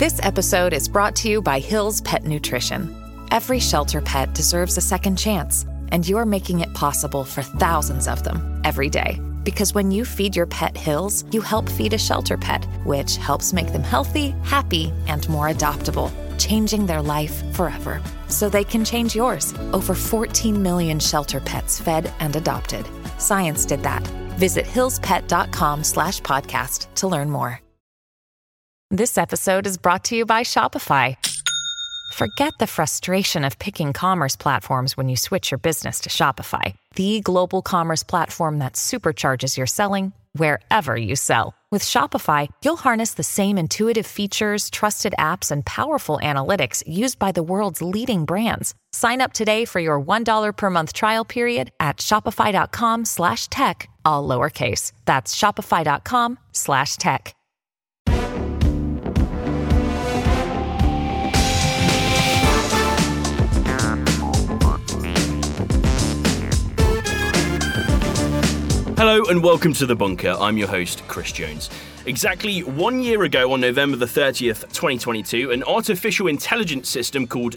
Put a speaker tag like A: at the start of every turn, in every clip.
A: This episode is brought to you by Hill's Pet Nutrition. Every shelter pet deserves a second chance, and you're making it possible for thousands of them every day. Because when you feed your pet Hill's, you help feed a shelter pet, which helps make them healthy, happy, and more adoptable, changing their life forever. So they can change yours. Over 14 million shelter pets fed and adopted. Science did that. Visit hillspet.com/podcast to learn more. This episode is brought to you by Shopify. Forget the frustration of picking commerce platforms when you switch your business to Shopify, the global commerce platform that supercharges your selling wherever you sell. With Shopify, you'll harness the same intuitive features, trusted apps, and powerful analytics used by the world's leading brands. Sign up today for your $1 per month trial period at shopify.com/tech, all lowercase. That's shopify.com/tech.
B: Hello and welcome to The Bunker. I'm your host, Chris Jones. Exactly 1 year ago, on November the 30th, 2022, an artificial intelligence system called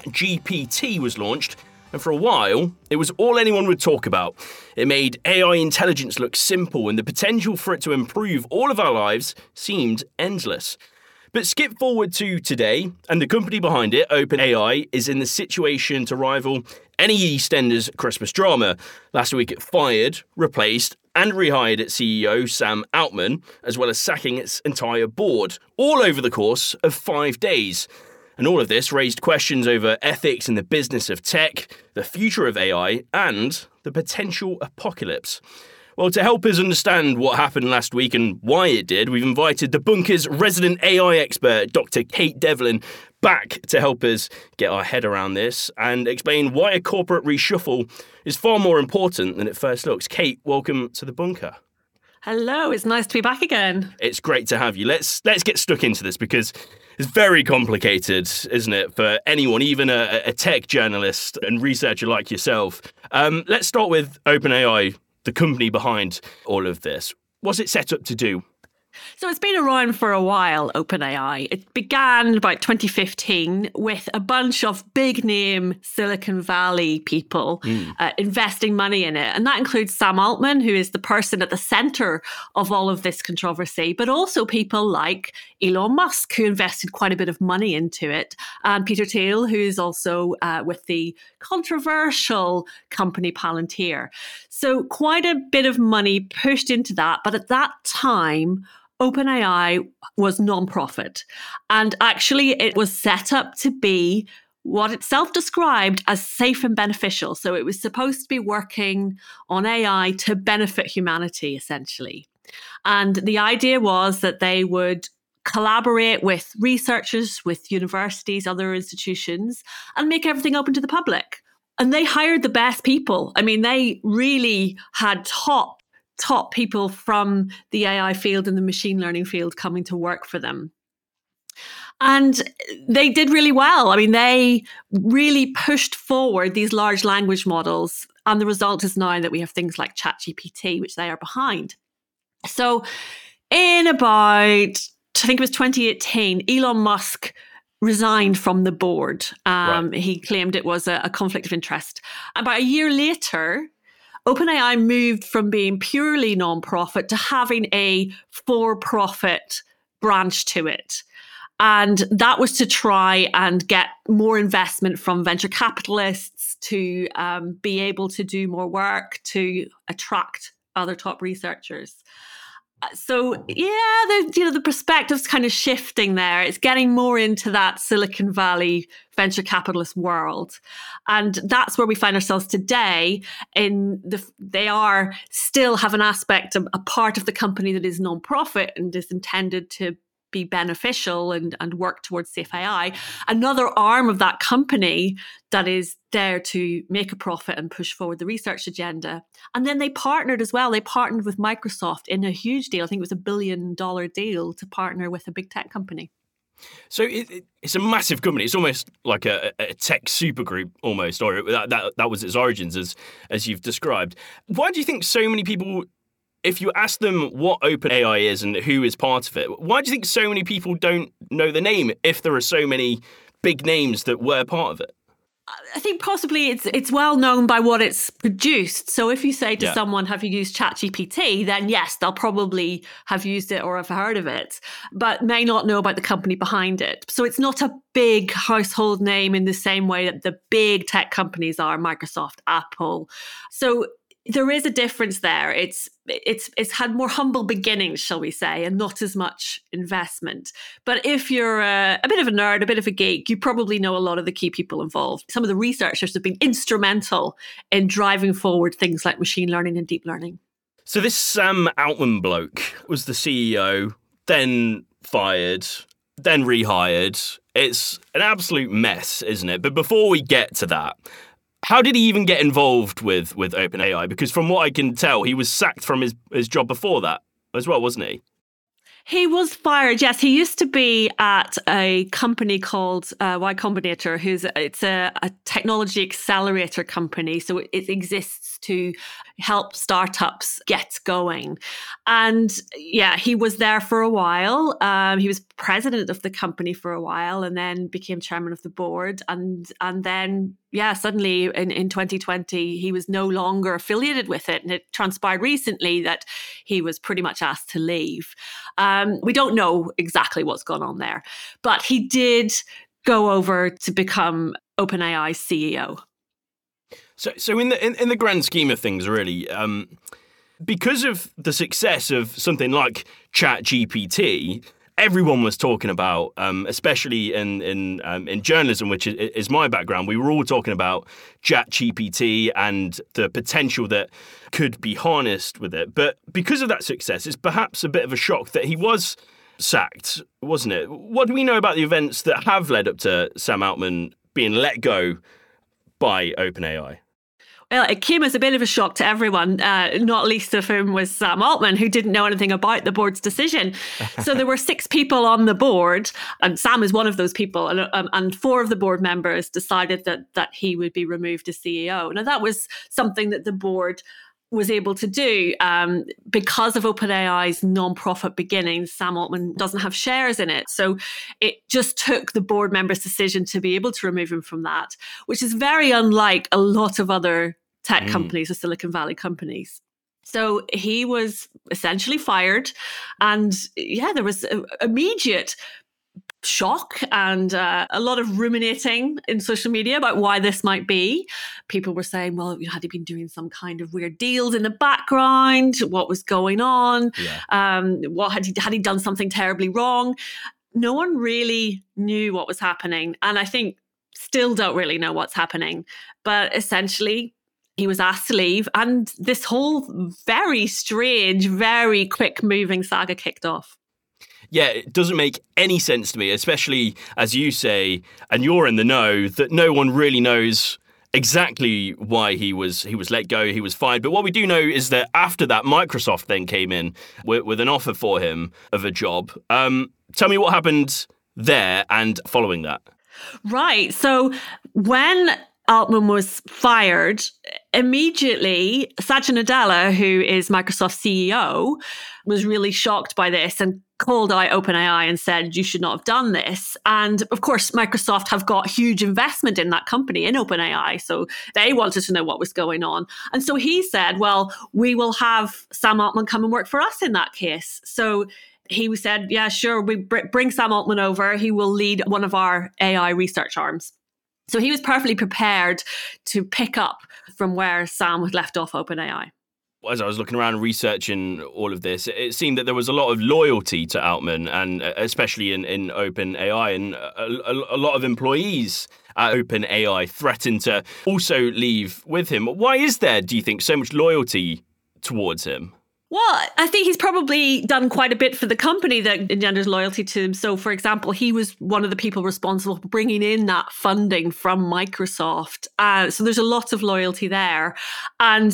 B: ChatGPT was launched, and for a while, it was all anyone would talk about. It made AI intelligence look simple, and the potential for it to improve all of our lives seemed endless. But skip forward to today, and the company behind it, OpenAI, is in the situation to rival any EastEnders Christmas drama. Last week it fired, replaced, and rehired its CEO, Sam Altman, as well as sacking its entire board, all over the course of 5 days. And all of this raised questions over ethics in the business of tech, the future of AI, and the potential apocalypse. Well, to help us understand what happened last week and why it did, we've invited the Bunker's resident AI expert, Dr. Kate Devlin, back to help us get our head around this and explain why a corporate reshuffle is far more important than it first looks. Kate, welcome to the Bunker.
C: Hello, it's nice to be back again.
B: It's great to have you. Let's get stuck into this because it's very complicated, isn't it, for anyone, even a tech journalist and researcher like yourself. Let's start with OpenAI, the company behind all of this. What's it set up to do?
C: So it's been around for a while, OpenAI. It began about 2015 with a bunch of big name Silicon Valley people investing money in it. And that includes Sam Altman, who is the person at the center of all of this controversy, but also people like Elon Musk, who invested quite a bit of money into it, and Peter Thiel, who is also with the controversial company Palantir. So quite a bit of money pushed into that. But at that time, OpenAI was non-profit, and actually it was set up to be what it self-described as safe and beneficial. So it was supposed to be working on AI to benefit humanity, essentially. And the idea was that they would collaborate with researchers, with universities, other institutions, and make everything open to the public. And they hired the best people. I mean, they really had top people from the AI field and the machine learning field coming to work for them. And they did really well. I mean, they really pushed forward these large language models. And the result is now that we have things like ChatGPT, which they are behind. So in about, I think it was 2018, Elon Musk resigned from the board.
B: Right.
C: He claimed it was a conflict of interest. About a year later, OpenAI moved from being purely non-profit to having a for-profit branch to it. And that was to try and get more investment from venture capitalists to be able to do more work, to attract other top researchers. So, yeah, the perspective's kind of shifting there. It's getting more into that Silicon Valley venture capitalist world. And that's where we find ourselves today. They are still have an aspect, a part of the company that is non-profit and is intended to be beneficial and work towards safe AI. Another arm of that company that is there to make a profit and push forward the research agenda. And then they partnered as well. They partnered with Microsoft in a huge deal. I think it was $1 billion deal to partner with a big tech company.
B: So it's a massive company. It's almost like a tech supergroup almost, or that was its origins as you've described. Why do you think so many people if you ask them what OpenAI is and who is part of it, why do you think so many people don't know the name if there are so many big names that were part of it?
C: I think possibly it's well known by what it's produced. So if you say to someone, have you used ChatGPT? Then yes, they'll probably have used it or have heard of it, but may not know about the company behind it. So it's not a big household name in the same way that the big tech companies are, Microsoft, Apple. So there is a difference there. It's had more humble beginnings, shall we say, and not as much investment. But if you're a bit of a nerd, a bit of a geek, you probably know a lot of the key people involved. Some of the researchers have been instrumental in driving forward things like machine learning and deep learning.
B: So this Sam Altman bloke was the CEO, then fired, then rehired. It's an absolute mess, isn't it? But before we get to that, how did he even get involved with OpenAI? Because from what I can tell, he was sacked from his job before that as well, wasn't he?
C: He was fired, yes. He used to be at a company called Y Combinator, it's a technology accelerator company. So it exists to help startups get going. And yeah, he was there for a while. He was president of the company for a while and then became chairman of the board. And then, yeah, suddenly in 2020, he was no longer affiliated with it. And it transpired recently that he was pretty much asked to leave. We don't know exactly what's gone on there, but he did go over to become OpenAI's CEO.
B: So in the grand scheme of things, really, because of the success of something like ChatGPT, everyone was talking about, especially in journalism, which is my background. We were all talking about ChatGPT and the potential that could be harnessed with it. But because of that success, it's perhaps a bit of a shock that he was sacked, wasn't it? What do we know about the events that have led up to Sam Altman being let go by OpenAI?
C: Well, it came as a bit of a shock to everyone, not least of whom was Sam Altman, who didn't know anything about the board's decision. So there were 6 people on the board, and Sam is one of those people, and 4 of the board members decided that he would be removed as CEO. Now, that was something that the board was able to do because of OpenAI's non-profit beginnings. Sam Altman doesn't have shares in it. So it just took the board members' decision to be able to remove him from that, which is very unlike a lot of other tech companies or Silicon Valley companies. So he was essentially fired. And yeah, there was immediate shock and a lot of ruminating in social media about why this might be. People were saying, well, had he been doing some kind of weird deals in the background? What was going on? Yeah. What had he done something terribly wrong? No one really knew what was happening. And I think still don't really know what's happening. But essentially, he was asked to leave, and this whole very strange, very quick-moving saga kicked off.
B: Yeah, it doesn't make any sense to me, especially as you say, and you're in the know, that no one really knows exactly why he was let go, he was fired. But what we do know is that after that, Microsoft then came in with an offer for him of a job. Tell me what happened there and following that.
C: Right. So when Altman was fired, immediately Satya Nadella, who is Microsoft's CEO, was really shocked by this and called out OpenAI and said, you should not have done this. And of course, Microsoft have got huge investment in that company, in OpenAI. So they wanted to know what was going on. And so he said, well, we will have Sam Altman come and work for us in that case. So he said, yeah, sure, we bring Sam Altman over. He will lead one of our AI research arms. So he was perfectly prepared to pick up from where Sam had left off OpenAI.
B: As I was looking around and researching all of this, it seemed that there was a lot of loyalty to Altman, and especially in OpenAI, and a lot of employees at OpenAI threatened to also leave with him. Why is there, do you think, so much loyalty towards him?
C: Well, I think he's probably done quite a bit for the company that engenders loyalty to him. So, for example, he was one of the people responsible for bringing in that funding from Microsoft. So there's a lot of loyalty there. And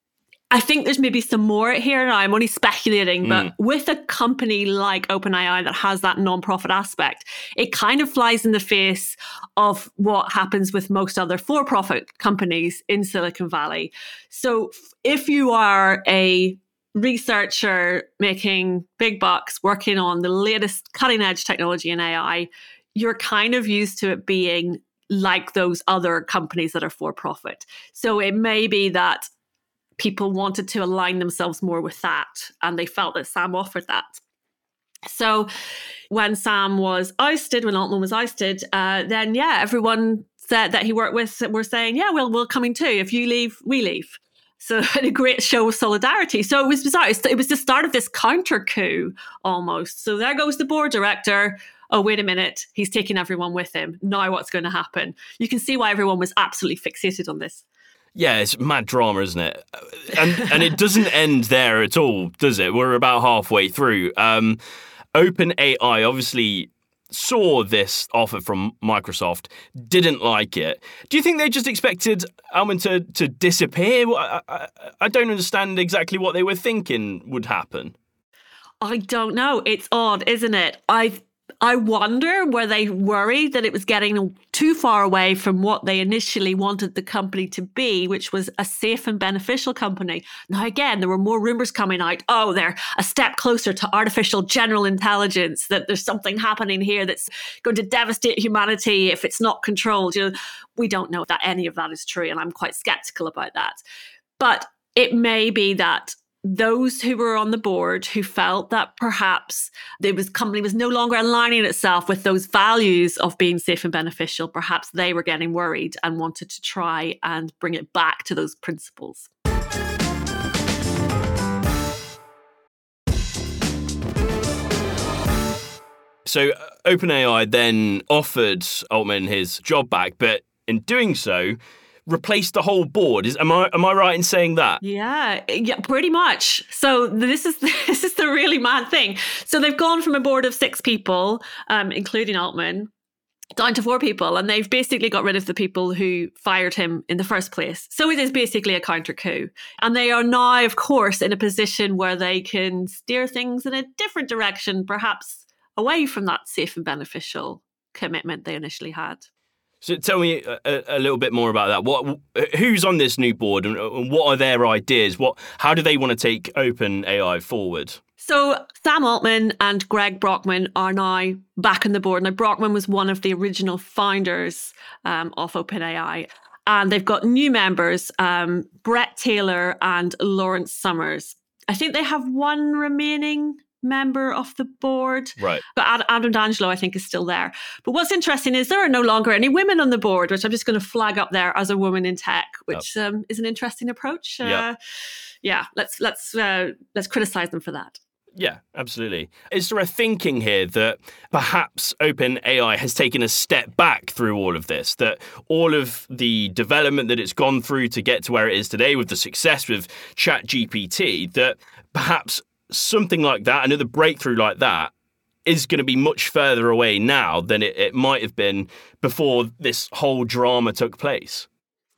C: I think there's maybe some more here. Now, I'm only speculating, but with a company like OpenAI that has that non-profit aspect, it kind of flies in the face of what happens with most other for-profit companies in Silicon Valley. So if you are a researcher making big bucks, working on the latest cutting edge technology in AI, you're kind of used to it being like those other companies that are for profit. So it may be that people wanted to align themselves more with that, and they felt that Sam offered that. So when Sam was ousted, when Altman was ousted, then everyone that he worked with were saying, we're coming too. If you leave, we leave. So a great show of solidarity. So it was bizarre. It was the start of this counter coup almost. So there goes the board director. Oh, wait a minute. He's taking everyone with him. Now what's going to happen? You can see why everyone was absolutely fixated on this.
B: Yeah, it's mad drama, isn't it? And it doesn't end there at all, does it? We're about halfway through. OpenAI obviously saw this offer from Microsoft, didn't like it. Do you think they just expected Altman to disappear? I don't understand exactly what they were thinking would happen.
C: I don't know. It's odd, isn't it? I wonder, were they worried that it was getting too far away from what they initially wanted the company to be, which was a safe and beneficial company? Now, again, there were more rumors coming out. Oh, they're a step closer to artificial general intelligence, that there's something happening here that's going to devastate humanity if it's not controlled. We don't know that any of that is true, and I'm quite skeptical about that. But it may be that those who were on the board who felt that perhaps company was no longer aligning itself with those values of being safe and beneficial, perhaps they were getting worried and wanted to try and bring it back to those principles.
B: So OpenAI then offered Altman his job back, but in doing so, replaced the whole board. Am I right in saying that?
C: Yeah, pretty much. So this is the really mad thing. So they've gone from a board of 6 people, including Altman, down to 4 people, and they've basically got rid of the people who fired him in the first place. So it is basically a counter coup. And they are now, of course, in a position where they can steer things in a different direction, perhaps away from that safe and beneficial commitment they initially had.
B: So tell me a little bit more about that. Who's on this new board, and what are their ideas? How do they want to take OpenAI forward?
C: So Sam Altman and Greg Brockman are now back on the board. Now, Brockman was one of the original founders of OpenAI. And they've got new members, Brett Taylor and Lawrence Summers. I think they have one remaining member of the board.
B: Right.
C: But Adam D'Angelo, I think, is still there. But what's interesting is there are no longer any women on the board, which I'm just going to flag up there as a woman in tech, which is an interesting approach. Let's criticize them for that.
B: Yeah, absolutely. Is there a thinking here that perhaps OpenAI has taken a step back through all of this, that all of the development that it's gone through to get to where it is today with the success with ChatGPT, that perhaps something like that, another breakthrough like that, is going to be much further away now than it might have been before this whole drama took place?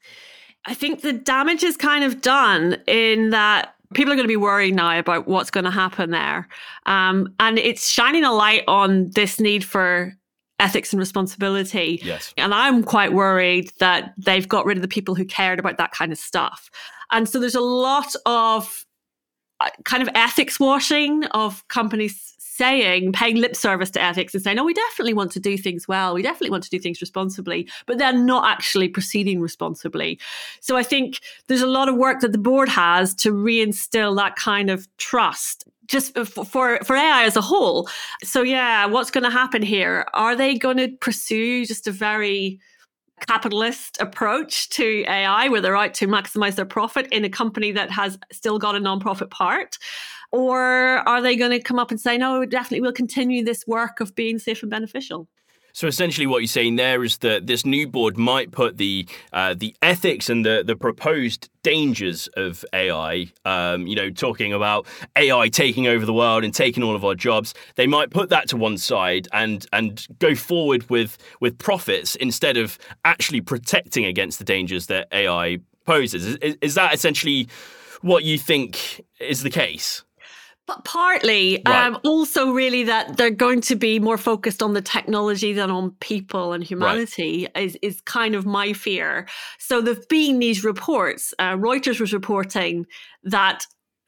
C: I think the damage is kind of done in that people are going to be worried now about what's going to happen there. And it's shining a light on this need for ethics and responsibility.
B: Yes.
C: And I'm quite worried that they've got rid of the people who cared about that kind of stuff. And so there's a lot of kind of ethics washing of companies paying lip service to ethics and saying, oh, we definitely want to do things well. We definitely want to do things responsibly, but they're not actually proceeding responsibly. So I think there's a lot of work that the board has to reinstill that kind of trust just for AI as a whole. So yeah, what's going to happen here? Are they going to pursue just a very capitalist approach to AI where they're out to maximize their profit in a company that has still got a nonprofit part? Or are they going to come up and say, no, definitely we'll continue this work of being safe and beneficial?
B: So essentially what you're saying there is that this new board might put the ethics and the proposed dangers of AI, talking about AI taking over the world and taking all of our jobs, they might put that to one side and go forward with profits instead of actually protecting against the dangers that AI poses. Is that essentially what you think is the case?
C: But partly,
B: right.
C: Also really that they're going to be more focused on the technology than on people and humanity is kind of my fear. So there've been these reports. Reuters was reporting that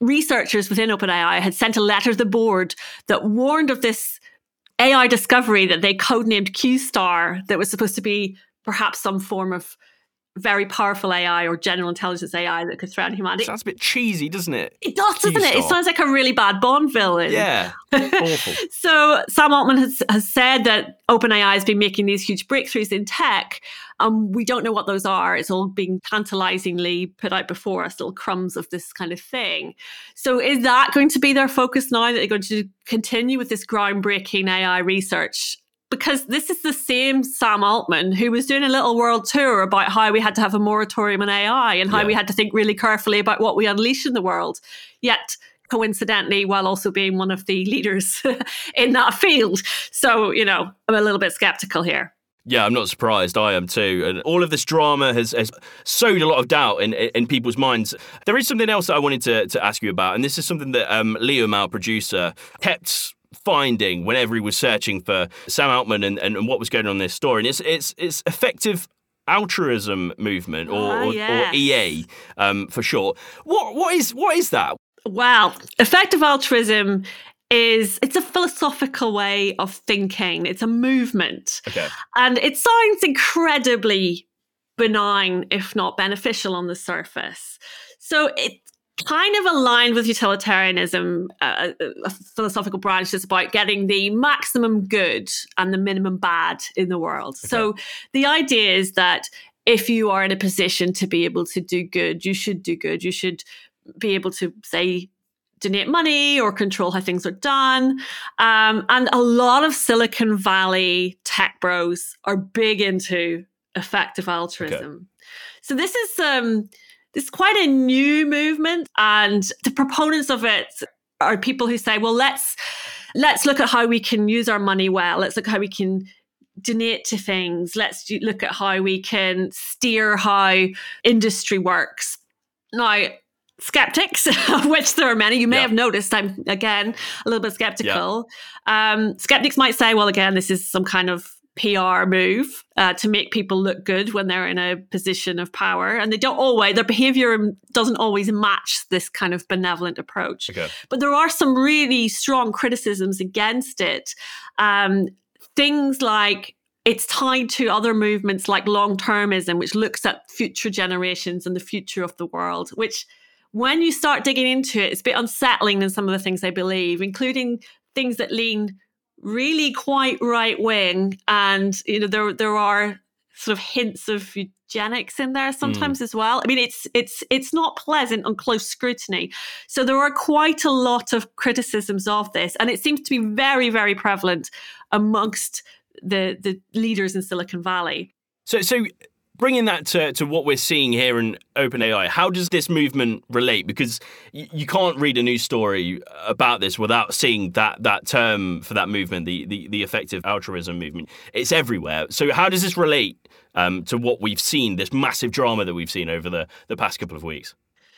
C: researchers within OpenAI had sent a letter to the board that warned of this AI discovery that they codenamed Q-Star, that was supposed to be perhaps some form of very powerful AI or general intelligence AI that could threaten humanity.
B: Sounds a bit cheesy, doesn't it?
C: It does, doesn't it? It sounds like a really bad Bond villain.
B: Yeah, awful.
C: So Sam Altman has said that OpenAI has been making these huge breakthroughs in tech. We don't know what those are. It's all being tantalizingly put out before us, little crumbs of this kind of thing. So is that going to be their focus now, that they're going to continue with this groundbreaking AI research? Because this is the same Sam Altman who was doing a little world tour about how we had to have a moratorium on AI and how we had to think really carefully about what we unleash in the world. Yet, coincidentally, while also being one of the leaders in that field. So, I'm a little bit skeptical here.
B: Yeah, I'm not surprised. I am too. And all of this drama has sowed a lot of doubt in people's minds. There is something else that I wanted to ask you about, and this is something that Liam, our producer, kept finding whenever he was searching for Sam Altman and what was going on in this story. And it's effective altruism movement, or EA for short. What is that?
C: Well, effective altruism it's a philosophical way of thinking. It's a movement.
B: Okay.
C: And it sounds incredibly benign, if not beneficial on the surface. So it kind of aligned with utilitarianism, a philosophical branch that's about getting the maximum good and the minimum bad in the world. Okay. So the idea is that if you are in a position to be able to do good, you should do good. You should be able to, say, donate money or control how things are done. And a lot of Silicon Valley tech bros are big into effective altruism. Okay. So this is quite a new movement, and the proponents of it are people who say, well, let's look at how we can use our money well. Let's look at how we can donate to things. Let's look at how we can steer how industry works. Now, skeptics, of which there are many, you may have noticed I'm, again, a little bit skeptical. Yeah. Skeptics might say, well, again, this is some kind of PR move to make people look good when they're in a position of power. And their behavior doesn't always match this kind of benevolent approach. Okay. But there are some really strong criticisms against it. Things like it's tied to other movements like long-termism, which looks at future generations and the future of the world, which when you start digging into it, it's a bit unsettling in some of the things they believe, including things that lean really quite right-wing. And, there are sort of hints of eugenics in there sometimes as well. I mean, it's not pleasant on close scrutiny. So there are quite a lot of criticisms of this. And it seems to be very, very prevalent amongst the leaders in Silicon Valley.
B: So bringing that to what we're seeing here in OpenAI, how does this movement relate? Because you can't read a news story about this without seeing that term for that movement, the effective altruism movement. It's everywhere. So how does this relate to what we've seen, this massive drama that we've seen over the past couple of weeks?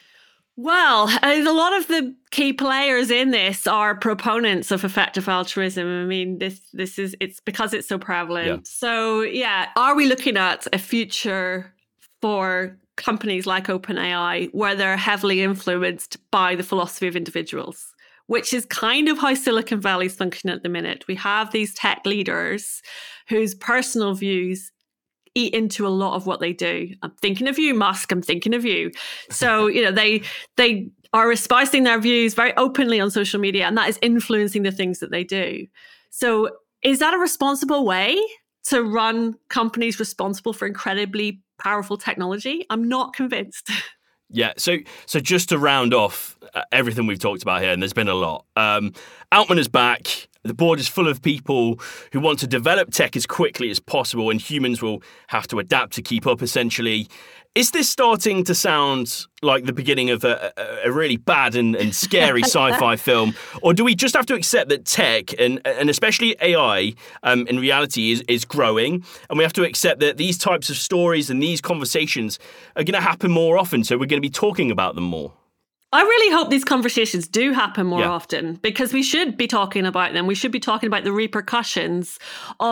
C: Well, a lot of the key players in this are proponents of effective altruism. I mean, it's because it's so prevalent. Yeah. So, are we looking at a future for companies like OpenAI where they're heavily influenced by the philosophy of individuals, which is kind of how Silicon Valley is functioning at the minute? We have these tech leaders whose personal views eat into a lot of what they do. I'm thinking of you, Musk. I'm thinking of you. So, they are espousing their views very openly on social media, and that is influencing the things that they do. So is that a responsible way to run companies responsible for incredibly powerful technology? I'm not convinced.
B: Yeah, so just to round off everything we've talked about here, and there's been a lot. Altman is back. The board is full of people who want to develop tech as quickly as possible, and humans will have to adapt to keep up, essentially. Is this starting to sound like the beginning of a really bad and scary sci-fi film? Or do we just have to accept that tech, and especially AI, in reality is growing, and we have to accept that these types of stories and these conversations are going to happen more often, so we're going to be talking about them more?
C: I really hope these conversations do happen more often, because we should be talking about them. We should be talking about the repercussions of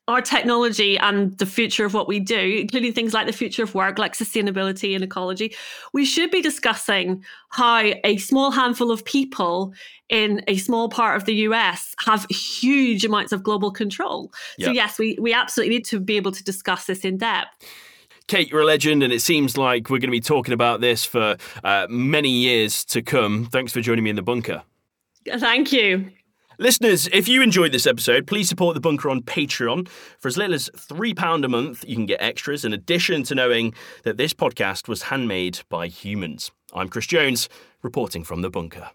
C: our technology and the future of what we do, including things like the future of work, like sustainability and ecology, we should be discussing how a small handful of people in a small part of the US have huge amounts of global control. So yes, we absolutely need to be able to discuss this in depth.
B: Kate, you're a legend, and it seems like we're going to be talking about this for many years to come. Thanks for joining me in The Bunker.
C: Thank you.
B: Listeners, if you enjoyed this episode, please support The Bunker on Patreon. For as little as £3 a month, you can get extras in addition to knowing that this podcast was handmade by humans. I'm Chris Jones, reporting from The Bunker.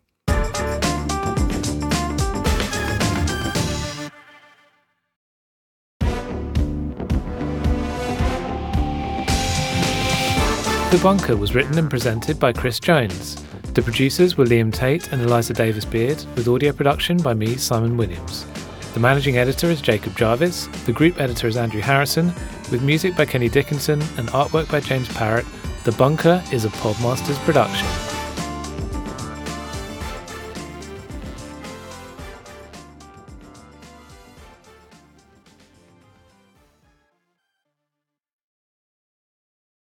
D: The Bunker was written and presented by Chris Jones. The producers were Liam Tate and Eliza Davis-Beard, with audio production by me, Simon Williams. The managing editor is Jacob Jarvis, the group editor is Andrew Harrison, with music by Kenny Dickinson and artwork by James Parrott. The Bunker is a Podmasters production.